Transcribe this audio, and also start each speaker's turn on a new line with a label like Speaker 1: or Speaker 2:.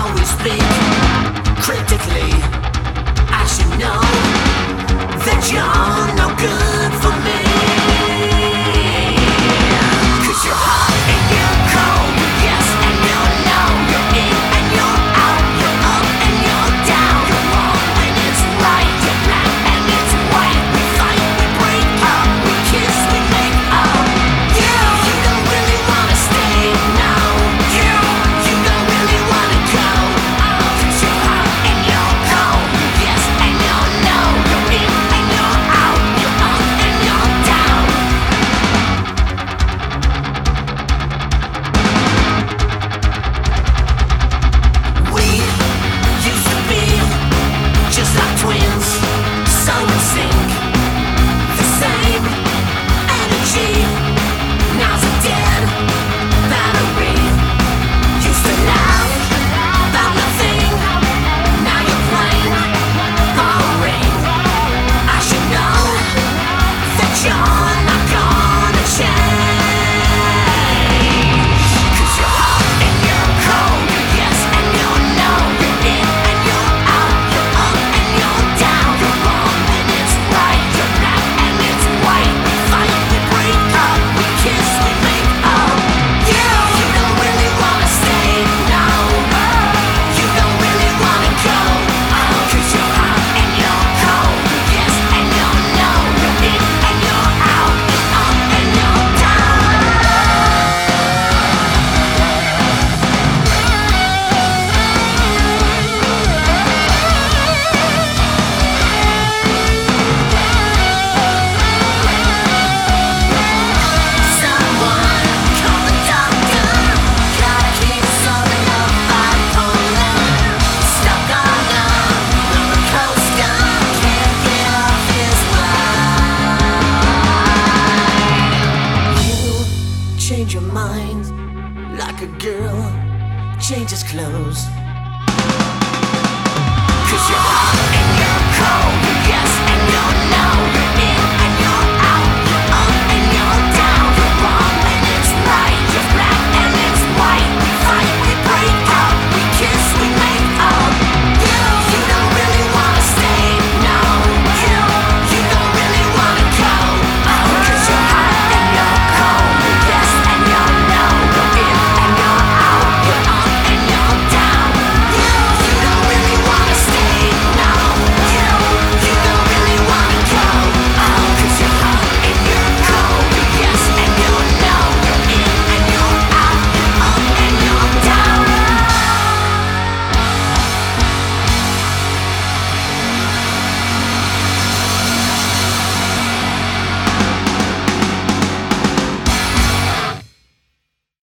Speaker 1: always speak critically. I should know that you're no good for me. 'Cause you're hot and you're cold, you're yes and you're no, you're in and you're out, you're up and you're down, you're wrong when it's right, you're black and it's white. We fight, we break up, we kiss, we make up. You don't really wanna stay, no. You don't really wanna go. 'Cause you're hot and you're cold, you're yes and you're no, you're in and you're out, you're up and you're down. We used to be just like twins, so in sync, the same energy. Now's a dead battery. Used to laugh about nothing, now you're plain boring. I should know that you're not gonna change. 'Cause you're hot and you're cold, you're yes and you're no, you're in and you're out, you're up and you're down, you're wrong when it's right, you're black and it's white. We fight, we break up, we kiss, we make up. You don't really wanna stay, no. You don't really wanna go. 'Cause you're hot and you're cold, you're yes and you're no, you're in and you're out, you're up and you're down. Someone call the doctor. Gotta keep solving up bipolar. Stuck on a roller coaster. Can't get off his mind. You change your mind like a girl changes clothes. 'Cause you're hot